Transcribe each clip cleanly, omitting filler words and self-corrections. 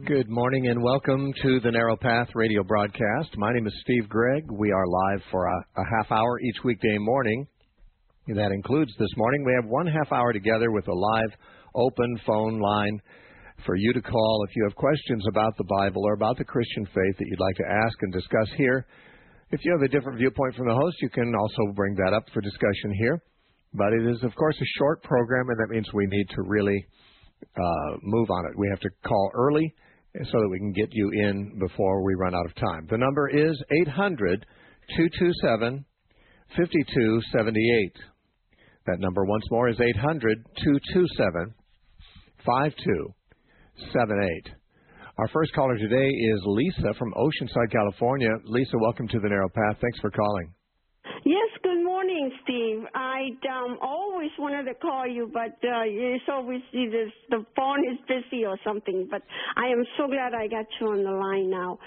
Good morning and welcome to the Narrow Path radio broadcast. My name is Steve Gregg. We are live for a half hour each weekday morning. That includes this morning. We have 1.5 hour together with a live open phone line for you to call if you have questions about the Bible or about the Christian faith that you'd like to ask and discuss here. If you have a different viewpoint from the host, you can also bring that up for discussion here. But it is, of course, a short program, and that means we need to really move on it. We have to call early so that we can get you in before we run out of time. The number is 800-227-5278. That number once more is 800-227-5278. Our first caller today is Lisa from Oceanside, California. Lisa, welcome to the Narrow Path. Thanks for calling. Yes, good morning, Steve. I always wanted to call you, but it's always either the phone is busy or something. But I am so glad I got you on the line now.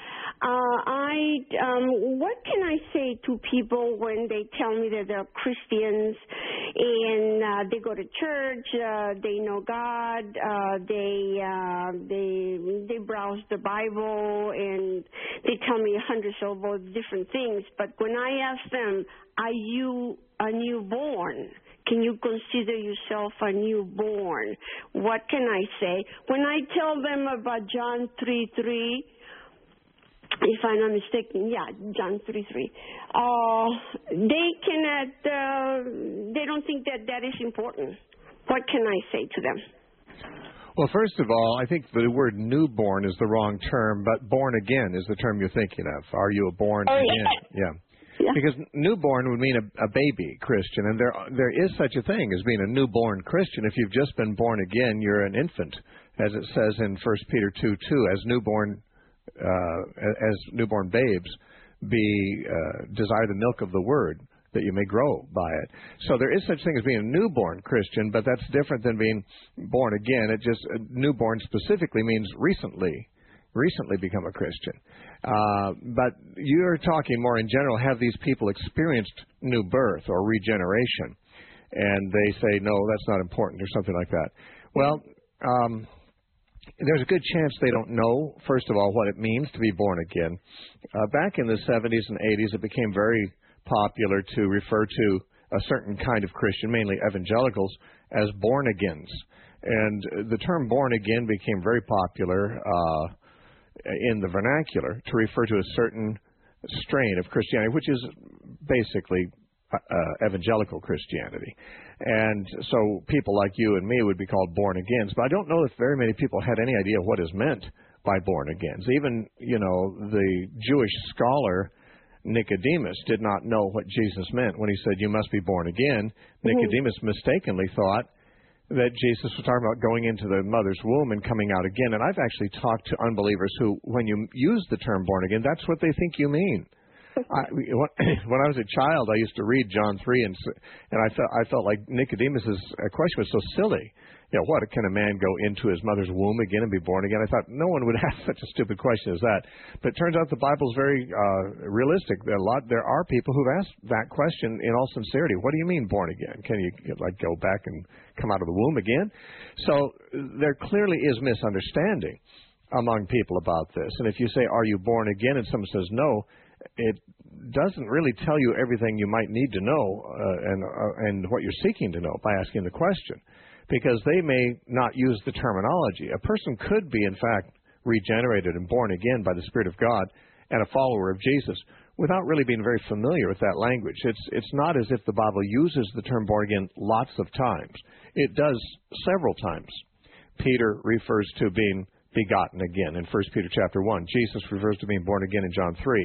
What can I say to people when they tell me that they're Christians and they go to church, they know God, they browse the Bible, and they tell me hundreds of different things. But when I ask them, are you a newborn? Can you consider yourself a newborn? What can I say? When I tell them about John 3:3, if I'm not mistaken, John 3:3, they don't think that is important. What can I say to them? Well, first of all, I think the word newborn is the wrong term, but born again is the term you're thinking of. Are you a born again? Yeah. Because newborn would mean a baby Christian, and there is such a thing as being a newborn Christian. If you've just been born again, you're an infant, as it says in 1 Peter 2:2, as newborn babes desire the milk of the word, that you may grow by it. So there is such thing as being a newborn Christian, but that's different than being born again. It just newborn specifically means recently become a Christian. But you're talking more in general, have these people experienced new birth or regeneration? And they say, no, that's not important, or something like that. Well, there's a good chance they don't know, first of all, what it means to be born again. Back in the 70s and 80s, it became very popular to refer to a certain kind of Christian, mainly evangelicals, as born-agains. And the term born-again became very popular in the vernacular to refer to a certain strain of Christianity, which is basically evangelical Christianity. And so people like you and me would be called born-agains. But I don't know if very many people had any idea what is meant by born-agains. Even, the Jewish scholar Nicodemus did not know what Jesus meant when he said, you must be born again. Nicodemus mistakenly thought that Jesus was talking about going into the mother's womb and coming out again. And I've actually talked to unbelievers who, when you use the term born again, that's what they think you mean. When I was a child, I used to read John 3, and I felt like Nicodemus's question was so silly. What, can a man go into his mother's womb again and be born again? I thought no one would ask such a stupid question as that. But it turns out the Bible's very realistic. There are people who've asked that question in all sincerity. What do you mean born again? Can you go back and come out of the womb again? So there clearly is misunderstanding among people about this. And if you say, are you born again? And someone says no, it doesn't really tell you everything you might need to know and what you're seeking to know by asking the question, because they may not use the terminology. A person could be, in fact, regenerated and born again by the Spirit of God and a follower of Jesus without really being very familiar with that language. It's not as if the Bible uses the term born again lots of times. It does several times. Peter refers to being begotten again in 1 Peter chapter 1. Jesus refers to being born again in John 3.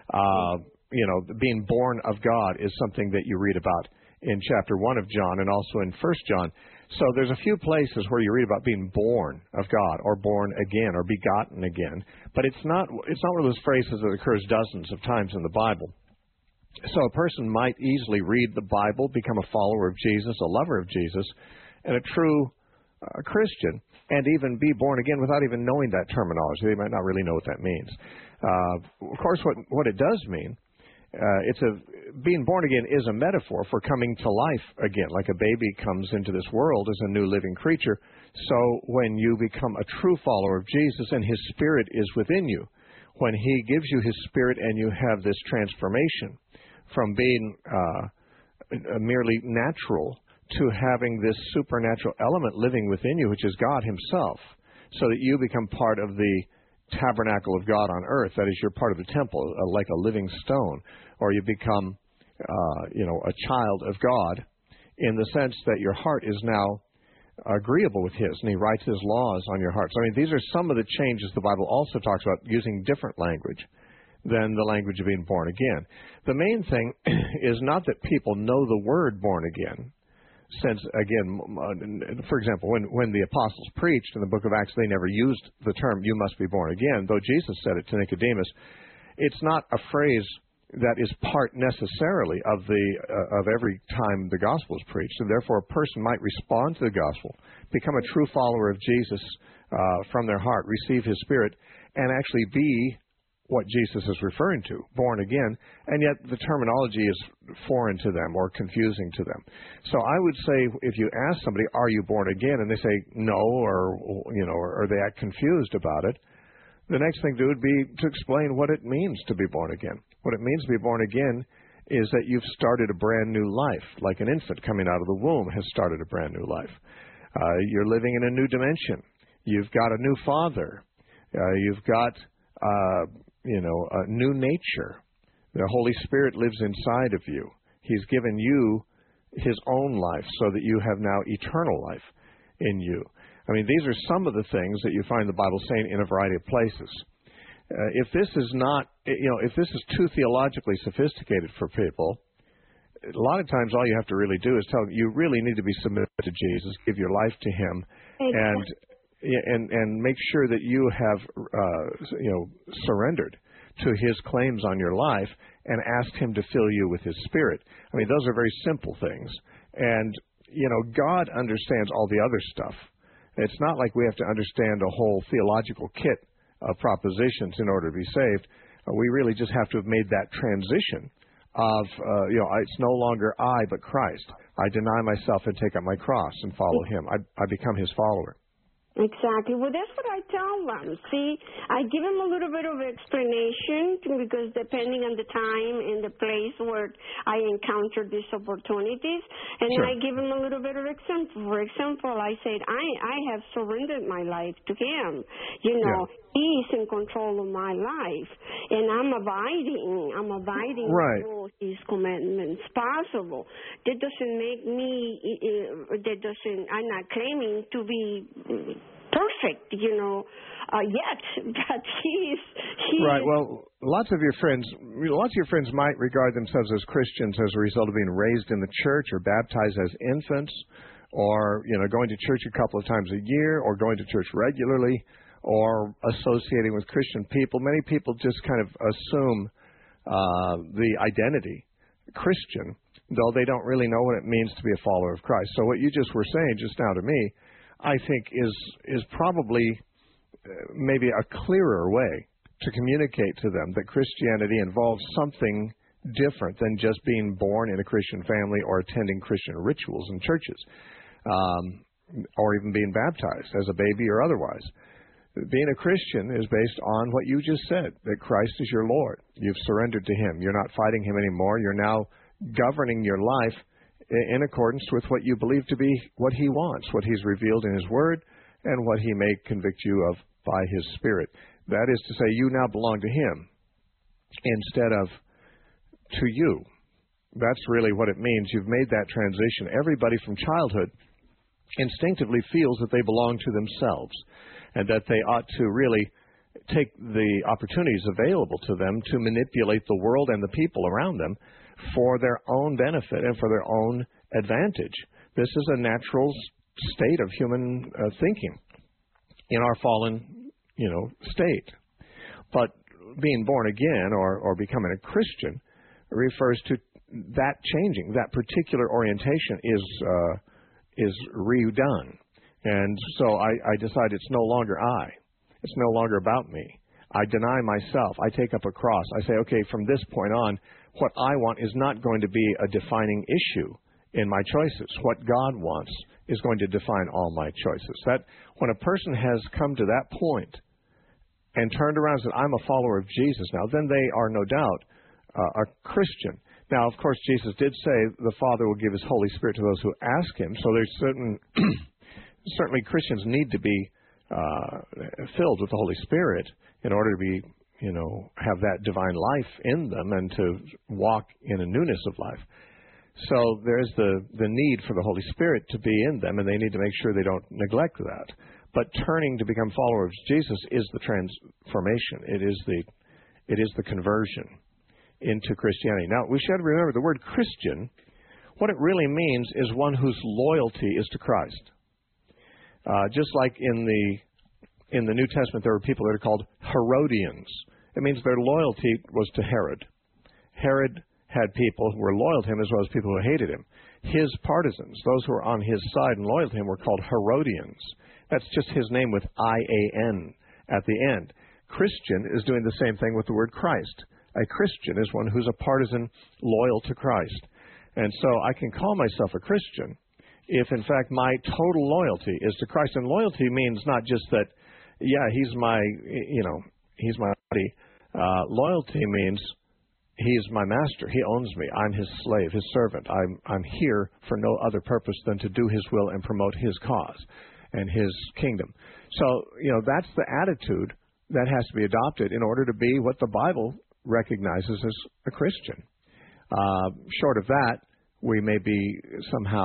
Being born of God is something that you read about in chapter 1 of John and also in 1 John. So there's a few places where you read about being born of God or born again or begotten again. But it's not one of those phrases that occurs dozens of times in the Bible. So a person might easily read the Bible, become a follower of Jesus, a lover of Jesus, and a true Christian, and even be born again without even knowing that terminology. They might not really know what that means. Of course, what it does mean, being born again is a metaphor for coming to life again. Like a baby comes into this world as a new living creature, So when you become a true follower of Jesus and His Spirit is within you, when He gives you His Spirit and you have this transformation from being merely natural to having this supernatural element living within you, which is God Himself, so that you become part of the tabernacle of God on earth. That is, you're part of the temple, like a living stone, or you become, a child of God in the sense that your heart is now agreeable with His, and He writes His laws on your heart. So, these are some of the changes the Bible also talks about, using different language than the language of being born again. The main thing is not that people know the word born again, since, again, for example, when the apostles preached in the book of Acts, they never used the term, you must be born again, though Jesus said it to Nicodemus. It's not a phrase that is part necessarily of every time the gospel is preached, and therefore a person might respond to the gospel, become a true follower of Jesus from their heart, receive His Spirit, and actually be what Jesus is referring to, born again, and yet the terminology is foreign to them or confusing to them. So I would say, if you ask somebody, are you born again, and they say no, or they act confused about it, the next thing to do would be to explain what it means to be born again. What it means to be born again is that you've started a brand new life, like an infant coming out of the womb has started a brand new life. You're living in a new dimension. You've got a new father. You've got a new nature. The Holy Spirit lives inside of you. He's given you His own life so that you have now eternal life in you. These are some of the things that you find the Bible saying in a variety of places. If this is not, if this is too theologically sophisticated for people, a lot of times all you have to really do is tell them you really need to be submitted to Jesus, give your life to Him, and make sure that you have, surrendered to His claims on your life and asked Him to fill you with His Spirit. Those are very simple things. And, God understands all the other stuff. It's not like we have to understand a whole theological kit of propositions in order to be saved. We really just have to have made that transition of, it's no longer I, but Christ. I deny myself and take up my cross and follow Him. I become His follower. Exactly. Well, that's what I tell them. See, I give them a little bit of explanation because depending on the time and the place where I encounter these opportunities, and Sure. I give them a little bit of example. For example, I said, I have surrendered my life to Him. He's in control of my life, and I'm abiding Right. all His commandments possible. That doesn't make me, I'm not claiming to be perfect, yet, but he's right. Well, lots of your friends might regard themselves as Christians as a result of being raised in the church or baptized as infants, or going to church a couple of times a year, or going to church regularly, or associating with Christian people. Many people just kind of assume the identity Christian, though they don't really know what it means to be a follower of Christ. So what you just were saying just now to me, I think is probably maybe a clearer way to communicate to them that Christianity involves something different than just being born in a Christian family or attending Christian rituals in churches, or even being baptized as a baby or otherwise. Being a Christian is based on what you just said, that Christ is your Lord. You've surrendered to Him. You're not fighting Him anymore. You're now governing your life in accordance with what you believe to be what He wants, what He's revealed in His Word, and what He may convict you of by His Spirit. That is to say, you now belong to Him instead of to you. That's really what it means. You've made that transition. Everybody from childhood instinctively feels that they belong to themselves and that they ought to really take the opportunities available to them to manipulate the world and the people around them for their own benefit and for their own advantage. This is a natural state of human thinking in our fallen, state. But being born again or becoming a Christian refers to that changing. That particular orientation is redone. And so I decide it's no longer I. It's no longer about me. I deny myself. I take up a cross. I say, okay, from this point on, what I want is not going to be a defining issue in my choices. What God wants is going to define all my choices. That when a person has come to that point and turned around and said, I'm a follower of Jesus now, then they are no doubt a Christian. Now, of course, Jesus did say the Father will give His Holy Spirit to those who ask Him. So there's certainly Christians need to be filled with the Holy Spirit in order to be, have that divine life in them and to walk in a newness of life. So there's the need for the Holy Spirit to be in them, and they need to make sure they don't neglect that. But turning to become followers of Jesus is the transformation. It is the conversion into Christianity. Now, we should remember the word Christian, what it really means is one whose loyalty is to Christ. Just like in the New Testament, there were people that are called Herodians. It means their loyalty was to Herod. Herod had people who were loyal to him as well as people who hated him. His partisans, those who were on his side and loyal to him, were called Herodians. That's just his name with I-A-N at the end. Christian is doing the same thing with the word Christ. A Christian is one who's a partisan loyal to Christ. And so I can call myself a Christian if, in fact, my total loyalty is to Christ. And loyalty means not just that, he's my buddy. Loyalty means He's my master. He owns me. I'm His slave, His servant. I'm here for no other purpose than to do His will and promote His cause and His kingdom. So, that's the attitude that has to be adopted in order to be what the Bible recognizes as a Christian. Short of that, we may be somehow,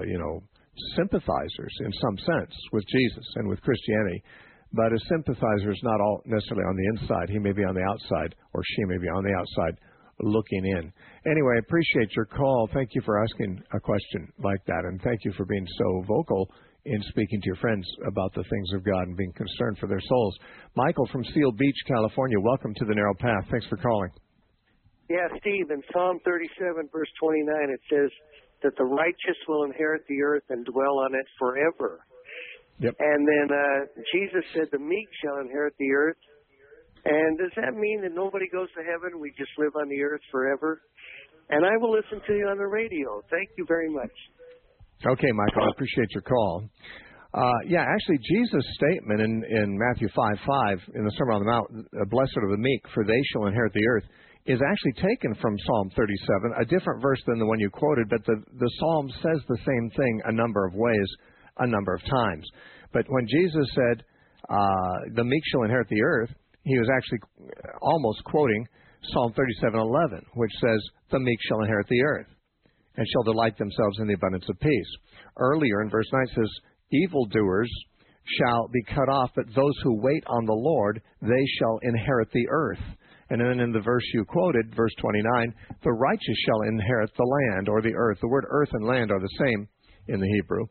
sympathizers in some sense with Jesus and with Christianity. But a sympathizer is not all necessarily on the inside. He may be on the outside, or she may be on the outside looking in. Anyway, I appreciate your call. Thank you for asking a question like that, and thank you for being so vocal in speaking to your friends about the things of God and being concerned for their souls. Michael from Seal Beach, California, welcome to the Narrow Path. Thanks for calling. Yeah, Steve, in Psalm 37, verse 29, it says that the righteous will inherit the earth and dwell on it forever. Yep. And then Jesus said the meek shall inherit the earth. And does that mean that nobody goes to heaven? We just live on the earth forever? And I will listen to you on the radio. Thank you very much. Okay, Michael, I appreciate your call. Actually, Jesus' statement in Matthew 5:5 in the Sermon on the Mount, blessed are the meek, for they shall inherit the earth, is actually taken from Psalm 37, a different verse than the one you quoted, but the Psalm says the same thing a number of ways, a number of times. But when Jesus said, the meek shall inherit the earth, he was actually almost quoting Psalm 37:11, which says, the meek shall inherit the earth and shall delight themselves in the abundance of peace. Earlier in verse 9 it says, evildoers shall be cut off, but those who wait on the Lord, they shall inherit the earth. And then in the verse you quoted, verse 29, the righteous shall inherit the land or the earth. The word earth and land are the same in the Hebrew.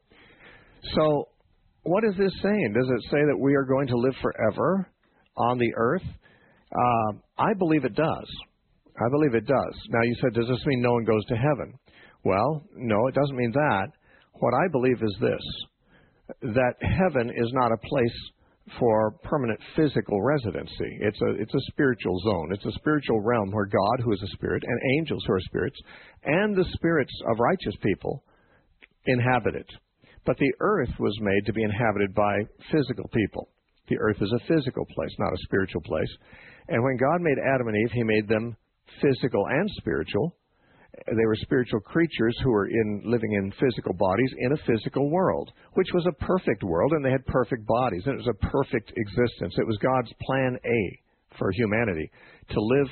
So what is this saying? Does it say that we are going to live forever on the earth? I believe it does. I believe it does. Now you said, does this mean no one goes to heaven? Well, no, it doesn't mean that. What I believe is this, that heaven is not a place for permanent physical residency. It's a spiritual zone. It's a spiritual realm where God, who is a spirit, and angels who are spirits, and the spirits of righteous people inhabit it. But the earth was made to be inhabited by physical people. The earth is a physical place, not a spiritual place. And when God made Adam and Eve, He made them physical and spiritual. They were spiritual creatures who were living in physical bodies in a physical world, which was a perfect world, and they had perfect bodies, and it was a perfect existence. It was God's plan A for humanity, to live,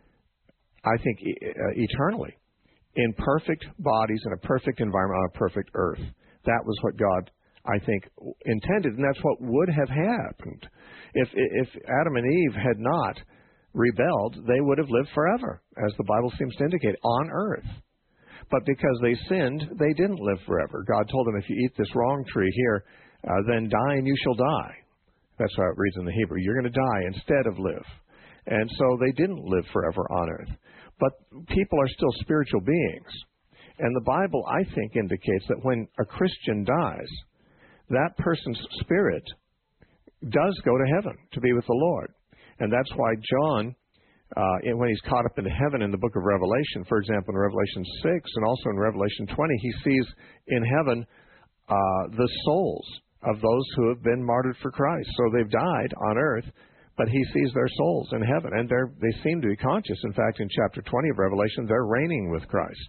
I think, eternally in perfect bodies in a perfect environment on a perfect earth. That was what God, I think, intended, and that's what would have happened. If Adam and Eve had not rebelled, they would have lived forever, as the Bible seems to indicate, on earth. But because they sinned, they didn't live forever. God told them, if you eat this wrong tree here, then die and you shall die. That's how it reads in the Hebrew. You're going to die instead of live. And so they didn't live forever on earth. But people are still spiritual beings. And the Bible, I think, indicates that when a Christian dies, that person's spirit does go to heaven to be with the Lord. And that's why John, when he's caught up in heaven in the book of Revelation, for example, in Revelation 6 and also in Revelation 20, he sees in heaven the souls of those who have been martyred for Christ. So they've died on earth, but he sees their souls in heaven, and they seem to be conscious. In fact, in chapter 20 of Revelation, they're reigning with Christ.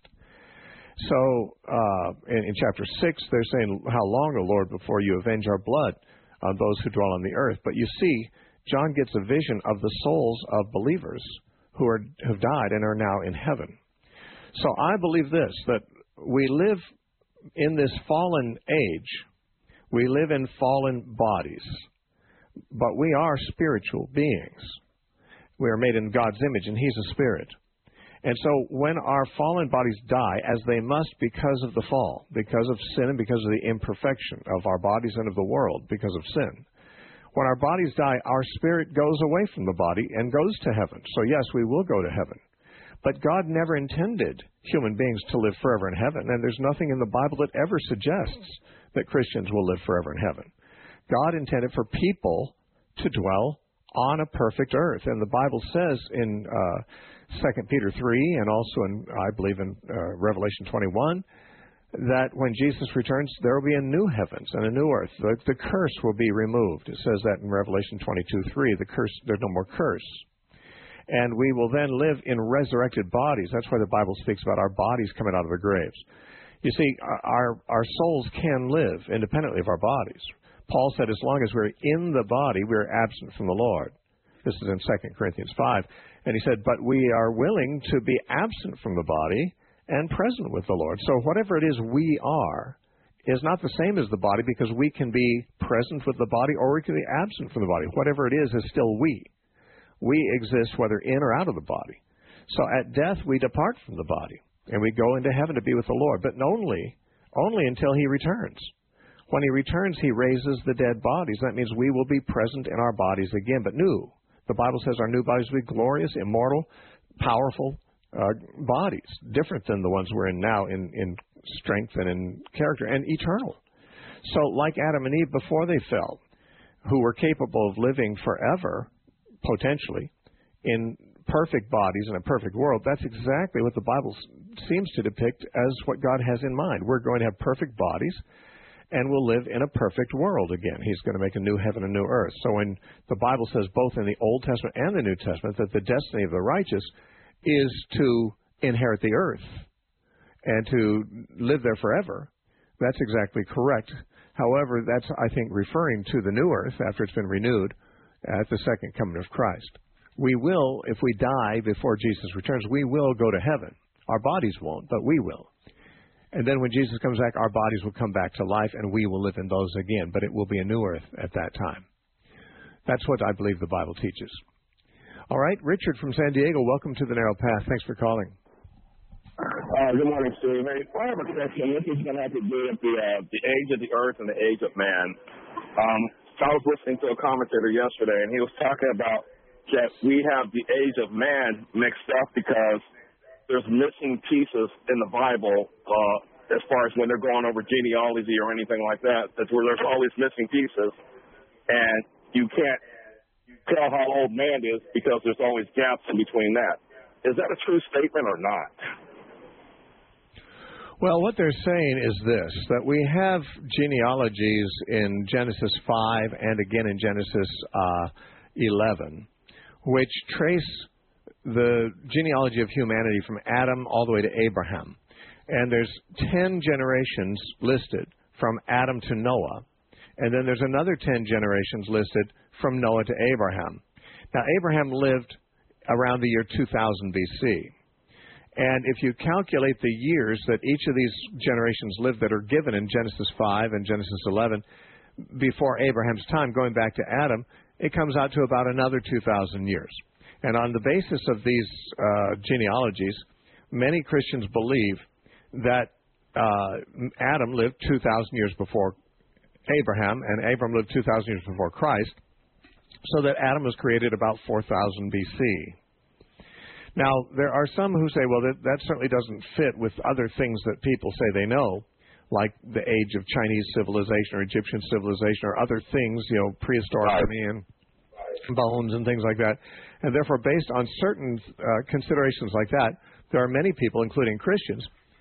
So in chapter 6, they're saying, how long, O Lord, before you avenge our blood on those who dwell on the earth? But you see, John gets a vision of the souls of believers who have died and are now in heaven. So I believe this, that we live in this fallen age. We live in fallen bodies, but we are spiritual beings. We are made in God's image, and he's a spirit. And so when our fallen bodies die, as they must because of the fall, because of sin and because of the imperfection of our bodies and of the world because of sin, when our bodies die, our spirit goes away from the body and goes to heaven. So yes, we will go to heaven. But God never intended human beings to live forever in heaven, and there's nothing in the Bible that ever suggests that Christians will live forever in heaven. God intended for people to dwell on a perfect earth. And the Bible says in 2 Peter 3 and also in, I believe, in Revelation 21, that when Jesus returns, there will be a new heavens and a new earth. The curse will be removed. It says that in Revelation 22:3. There's no more curse. And we will then live in resurrected bodies. That's why the Bible speaks about our bodies coming out of the graves. You see, our souls can live independently of our bodies. Paul said as long as we're in the body, we're absent from the Lord. This is in 2 Corinthians 5. And he said, but we are willing to be absent from the body and present with the Lord. So whatever it is we are is not the same as the body, because we can be present with the body or we can be absent from the body. Whatever it is still we. We exist whether in or out of the body. So at death, we depart from the body, and we go into heaven to be with the Lord, but only until he returns. When he returns, he raises the dead bodies. That means we will be present in our bodies again, but new. The Bible says our new bodies will be glorious, immortal, powerful bodies, different than the ones we're in now in strength and in character, and eternal. So like Adam and Eve before they fell, who were capable of living forever, potentially, in perfect bodies in a perfect world, that's exactly what the Bible seems to depict as what God has in mind. We're going to have perfect bodies, and we'll live in a perfect world again. He's going to make a new heaven and new earth. So when the Bible says both in the Old Testament and the New Testament that the destiny of the righteous is to inherit the earth and to live there forever, that's exactly correct. However, that's, I think, referring to the new earth after it's been renewed at the second coming of Christ. We will, if we die before Jesus returns, we will go to heaven. Our bodies won't, but we will. And then when Jesus comes back, our bodies will come back to life, and we will live in those again, but it will be a new earth at that time. That's what I believe the Bible teaches. All right, Richard from San Diego, welcome to the Narrow Path. Thanks for calling. Good morning, Steve. I have a question. This is going to have to do with the age of the earth and the age of man. I was listening to a commentator yesterday, and he was talking about that we have the age of man mixed up because there's missing pieces in the Bible as far as when they're going over genealogy or anything like that. That's where there's always missing pieces, and you can't tell how old man is because there's always gaps in between that. Is that a true statement or not? Well, what they're saying is this, that we have genealogies in Genesis 5 and again in Genesis 11, which trace the genealogy of humanity from Adam all the way to Abraham. And there's 10 generations listed from Adam to Noah. And then there's another 10 generations listed from Noah to Abraham. Now, Abraham lived around the year 2000 BC. And if you calculate the years that each of these generations lived that are given in Genesis 5 and Genesis 11 before Abraham's time, going back to Adam, it comes out to about another 2,000 years. And on the basis of these genealogies, many Christians believe that Adam lived 2,000 years before Abraham, and Abraham lived 2,000 years before Christ, so that Adam was created about 4,000 BC. Now, there are some who say, well, that certainly doesn't fit with other things that people say they know, like the age of Chinese civilization or Egyptian civilization or other things, prehistoric and bones and things like that. And therefore, based on certain considerations like that, there are many people, including Christians,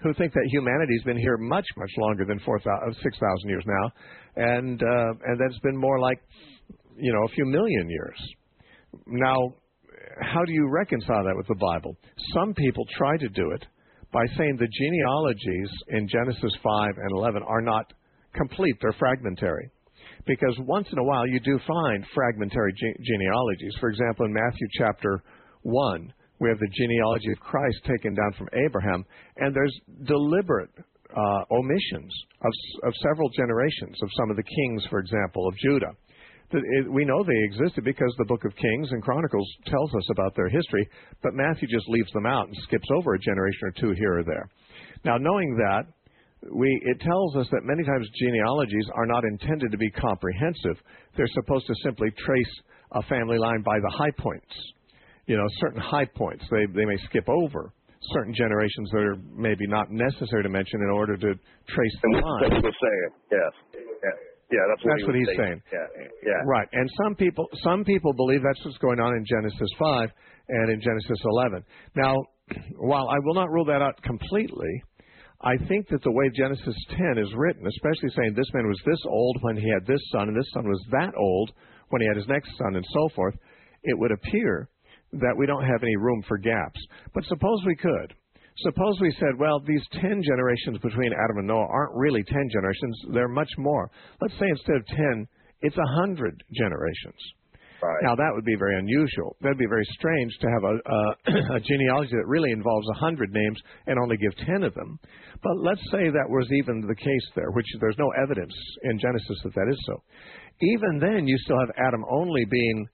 who think that humanity's been here much, much longer than 6,000 years now, and that it's been more like, a few million years. Now, how do you reconcile that with the Bible? Some people try to do it by saying the genealogies in Genesis 5 and 11 are not complete, they're fragmentary. Because once in a while you do find fragmentary genealogies. For example, in Matthew chapter 1, we have the genealogy of Christ taken down from Abraham, and there's deliberate omissions of several generations of some of the kings, for example, of Judah. We know they existed because the book of Kings and Chronicles tells us about their history, but Matthew just leaves them out and skips over a generation or two here or there. Now, knowing that, it tells us that many times genealogies are not intended to be comprehensive. They're supposed to simply trace a family line by the high points. Certain high points. They may skip over certain generations that are maybe not necessary to mention in order to trace the line. That's what he's saying. Yes. Yeah, that's what he's saying. Yeah. Right. And some people believe that's what's going on in Genesis 5 and in Genesis 11. Now, while I will not rule that out completely, I think that the way Genesis 10 is written, especially saying this man was this old when he had this son, and this son was that old when he had his next son, and so forth, it would appear that we don't have any room for gaps. But suppose we could. Suppose we said, well, these 10 generations between Adam and Noah aren't really 10 generations, they're much more. Let's say instead of 10, it's 100 generations. Right. Now, that would be very unusual. That would be very strange to have a genealogy that really involves 100 names and only give 10 of them. But let's say that was even the case there, which there's no evidence in Genesis that is so. Even then, you still have Adam only being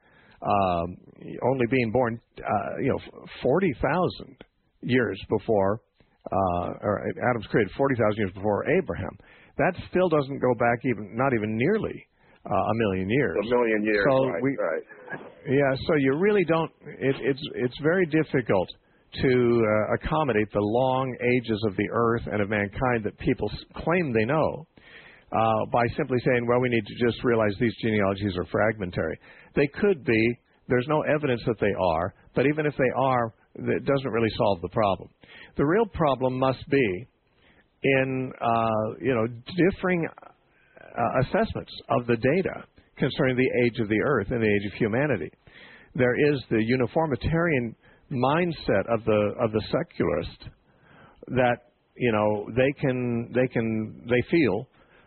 born, 40,000 years before, or Adam's created 40,000 years before Abraham. That still doesn't go back not even nearly a million years. A million years, so right. Yeah, so you really don't, it's very difficult to accommodate the long ages of the earth and of mankind that people claim they know by simply saying, well, we need to just realize these genealogies are fragmentary. They could be. There's no evidence that they are, but even if they are, it doesn't really solve the problem. The real problem must be in differing assessments of the data concerning the age of the earth and the age of humanity. There is the uniformitarian mindset of the secularist that they feel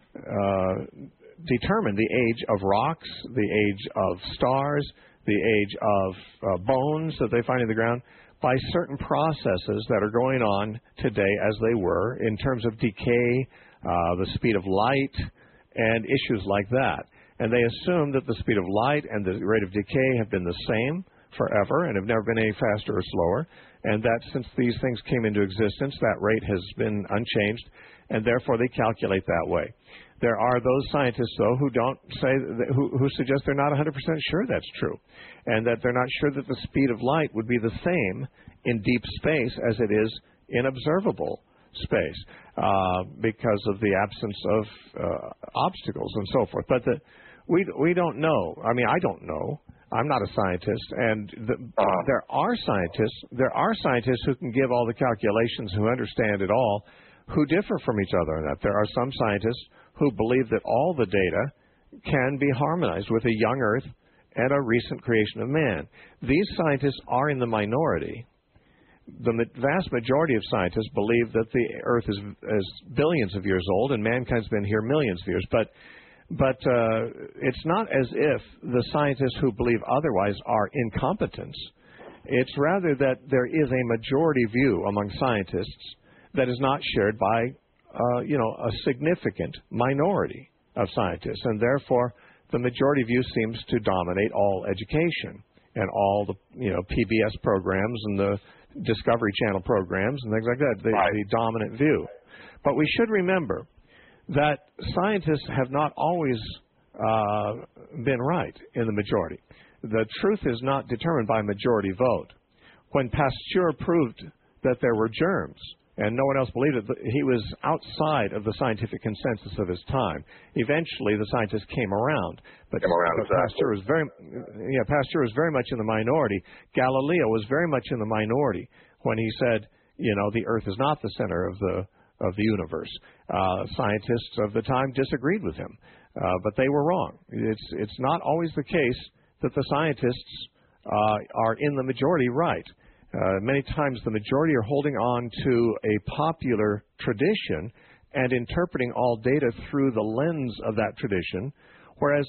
determine the age of rocks, the age of stars, the age of bones that they find in the ground by certain processes that are going on today as they were in terms of decay, the speed of light, and issues like that. And they assume that the speed of light and the rate of decay have been the same forever and have never been any faster or slower, and that since these things came into existence, that rate has been unchanged, and therefore they calculate that way. There are those scientists, though, who don't say who suggest they're not 100% sure that's true, and that they're not sure that the speed of light would be the same in deep space as it is in observable space because of the absence of obstacles and so forth. But we don't know. I mean, I don't know. I'm not a scientist, and there are scientists who can give all the calculations, who understand it all, who differ from each other on that. There are some scientists who believe that all the data can be harmonized with a young Earth and a recent creation of man. These scientists are in the minority. The vast majority of scientists believe that the Earth is billions of years old and mankind's been here millions of years. But it's not as if the scientists who believe otherwise are incompetent. It's rather that there is a majority view among scientists that is not shared by a significant minority of scientists, and therefore the majority view seems to dominate all education and all the PBS programs and the Discovery Channel programs and things like that. The dominant view. But we should remember that scientists have not always been right in the majority. The truth is not determined by majority vote. When Pasteur proved that there were germs, and no one else believed it, he was outside of the scientific consensus of his time. Eventually, the scientists came around, but Pasteur was very much in the minority. Galileo was very much in the minority when he said, the Earth is not the center of the universe. Scientists of the time disagreed with him, but they were wrong. It's not always the case that the scientists are in the majority right. Many times the majority are holding on to a popular tradition and interpreting all data through the lens of that tradition, whereas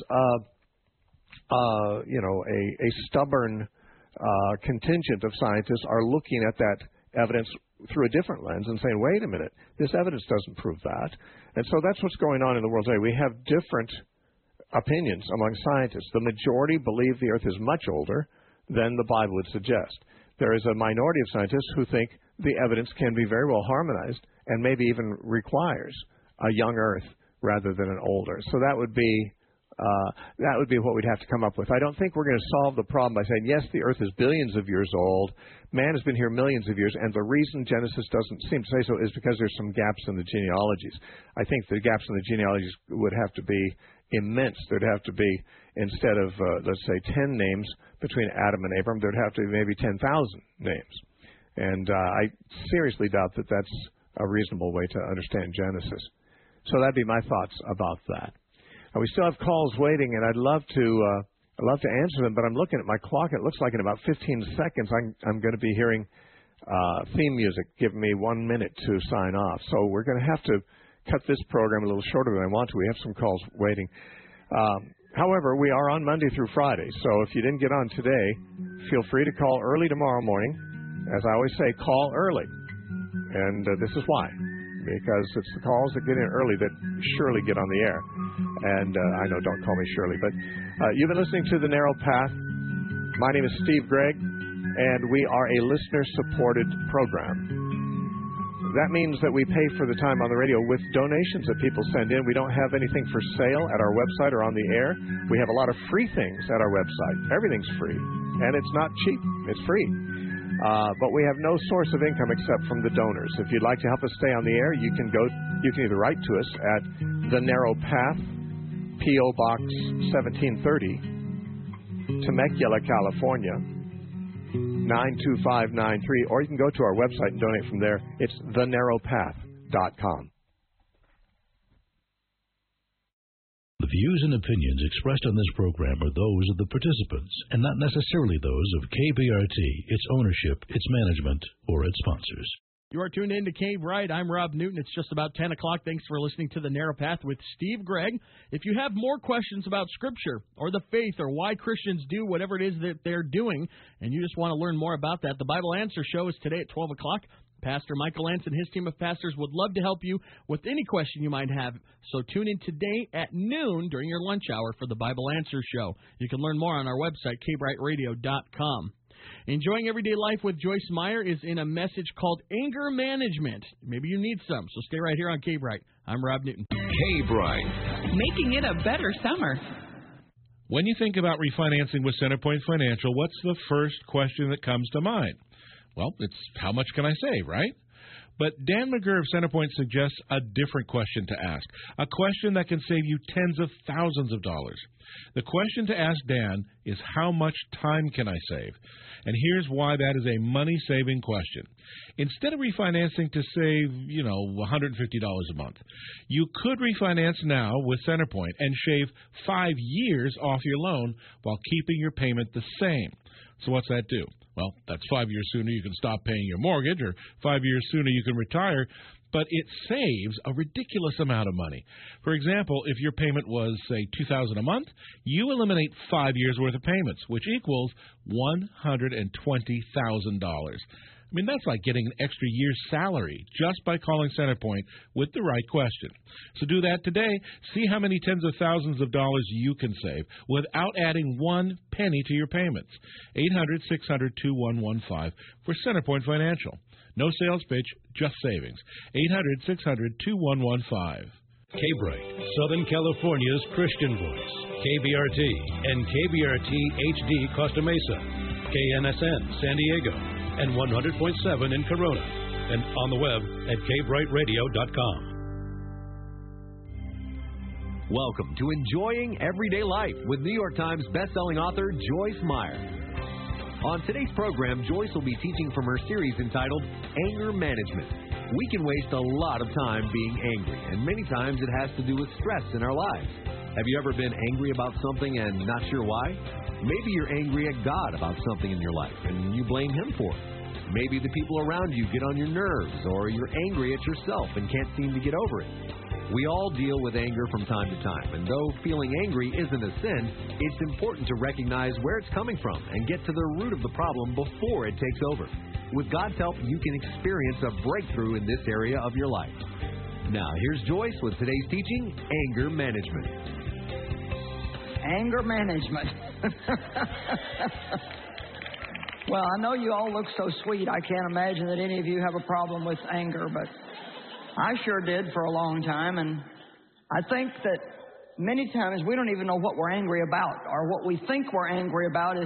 a stubborn contingent of scientists are looking at that evidence through a different lens and saying, wait a minute, this evidence doesn't prove that. And so that's what's going on in the world today. We have different opinions among scientists. The majority believe the Earth is much older than the Bible would suggest. There is a minority of scientists who think the evidence can be very well harmonized and maybe even requires a young Earth rather than an older. So that would be what we'd have to come up with. I don't think we're going to solve the problem by saying, yes, the Earth is billions of years old, man has been here millions of years, and the reason Genesis doesn't seem to say so is because there's some gaps in the genealogies. I think the gaps in the genealogies would have to be immense. There'd have to be, instead of, let's say, 10 names between Adam and Abram, there'd have to be maybe 10,000 names. And I seriously doubt that that's a reasonable way to understand Genesis. So that'd be my thoughts about that. We still have calls waiting, and I'd love to answer them, but I'm looking at my clock. It looks like in about 15 seconds I'm going to be hearing theme music giving me 1 minute to sign off. So we're going to have to cut this program a little shorter than I want to. We have some calls waiting. However, we are on Monday through Friday, so if you didn't get on today, feel free to call early tomorrow morning. As I always say, call early. And this is why. Because it's the calls that get in early that surely get on the air. And I know, don't call me Shirley, but you've been listening to The Narrow Path. My name is Steve Gregg, and we are a listener-supported program. That means that we pay for the time on the radio with donations that people send in. We don't have anything for sale at our website or on the air. We have a lot of free things at our website. Everything's free, and it's not cheap. It's free. But we have no source of income except from the donors. If you'd like to help us stay on the air, you can either write to us at The Narrow Path, P.O. Box 1730, Temecula, California, 92593, or you can go to our website and donate from there. It's thenarrowpath.com. The views and opinions expressed on this program are those of the participants and not necessarily those of KBRT, its ownership, its management, or its sponsors. You are tuned in to K Bright. I'm Rob Newton. It's just about 10 o'clock. Thanks for listening to The Narrow Path with Steve Gregg. If you have more questions about Scripture or the faith or why Christians do whatever it is that they're doing, and you just want to learn more about that, the Bible Answer Show is today at 12 o'clock. Pastor Michael Lance and his team of pastors would love to help you with any question you might have. So tune in today at noon during your lunch hour for the Bible Answer Show. You can learn more on our website, kbrightradio.com. Enjoying Everyday Life with Joyce Meyer is in a message called Anger Management. Maybe you need some, so stay right here on K-Bright. I'm Rob Newton. K-Bright. Making it a better summer. When you think about refinancing with Centerpoint Financial, what's the first question that comes to mind? Well, it's how much can I save, right? But Dan McGurr of Centerpoint suggests a different question to ask, a question that can save you tens of thousands of dollars. The question to ask Dan is, how much time can I save? And here's why that is a money-saving question. Instead of refinancing to save, $150 a month, you could refinance now with Centerpoint and shave 5 years off your loan while keeping your payment the same. So what's that do? Well, that's 5 years sooner you can stop paying your mortgage, or 5 years sooner you can retire, but it saves a ridiculous amount of money. For example, if your payment was, say, $2,000 a month, you eliminate 5 years' worth of payments, which equals $120,000. I mean, that's like getting an extra year's salary just by calling Centerpoint with the right question. So do that today. See how many tens of thousands of dollars you can save without adding one penny to your payments. 800-600-2115 for Centerpoint Financial. No sales pitch, just savings. 800-600-2115. K-Bright, Southern California's Christian voice. KBRT and KBRT HD Costa Mesa. KNSN San Diego. And 100.7 in Corona, and on the web at kbrightradio.com. Welcome to Enjoying Everyday Life with New York Times bestselling author Joyce Meyer. On today's program, Joyce will be teaching from her series entitled Anger Management. We can waste a lot of time being angry, and many times it has to do with stress in our lives. Have you ever been angry about something and not sure why? Maybe you're angry at God about something in your life, and you blame Him for it. Maybe the people around you get on your nerves, or you're angry at yourself and can't seem to get over it. We all deal with anger from time to time, and though feeling angry isn't a sin, it's important to recognize where it's coming from and get to the root of the problem before it takes over. With God's help, you can experience a breakthrough in this area of your life. Now, here's Joyce with today's teaching, Anger Management. Anger management. Well, I know you all look so sweet. I can't imagine that any of you have a problem with anger, but I sure did for a long time, and I think that many times we don't even know what we're angry about, or what we think we're angry about is